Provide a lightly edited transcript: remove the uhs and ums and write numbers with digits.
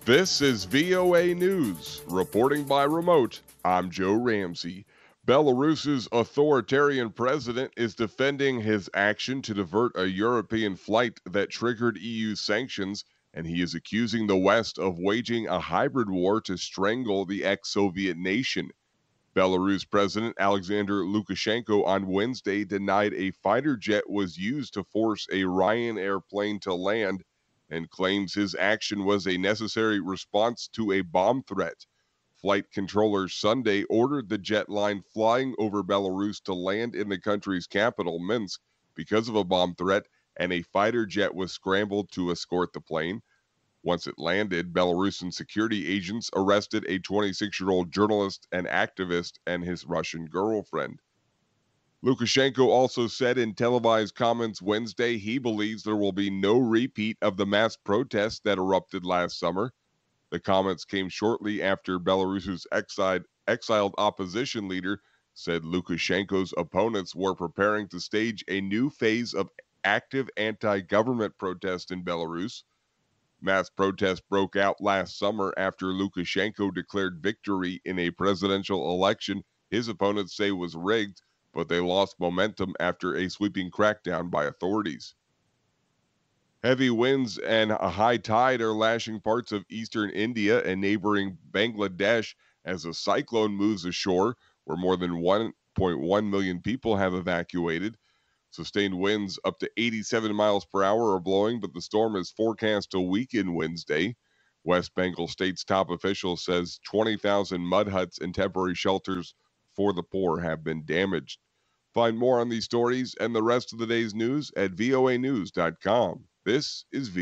This is VOA News. Reporting by remote, I'm Joe Ramsey. Belarus's authoritarian president is defending his action to divert a European flight that triggered EU sanctions, and he is accusing the West of waging a hybrid war to strangle the ex Soviet nation. Belarus President Alexander Lukashenko on Wednesday denied a fighter jet was used to force a Ryanair plane to land and claims his action was a necessary response to a bomb threat. Flight controllers Sunday ordered the jet line flying over Belarus to land in the country's capital, Minsk, because of a bomb threat, and a fighter jet was scrambled to escort the plane. Once it landed, Belarusian security agents arrested a 26-year-old journalist and activist and his Russian girlfriend. Lukashenko also said in televised comments Wednesday he believes there will be no repeat of the mass protests that erupted last summer. The comments came shortly after Belarus's exiled opposition leader said Lukashenko's opponents were preparing to stage a new phase of active anti government protest in Belarus. Mass protests broke out last summer after Lukashenko declared victory in a presidential election his opponents say was rigged, but they lost momentum after a sweeping crackdown by authorities. Heavy winds and a high tide are lashing parts of eastern India and neighboring Bangladesh as a cyclone moves ashore, where more than 1.1 million people have evacuated. Sustained winds up to 87 miles per hour are blowing, but the storm is forecast to weaken Wednesday. West Bengal State's top official says 20,000 mud huts and temporary shelters for the poor have been damaged. Find more on these stories and the rest of the day's news at voanews.com. This is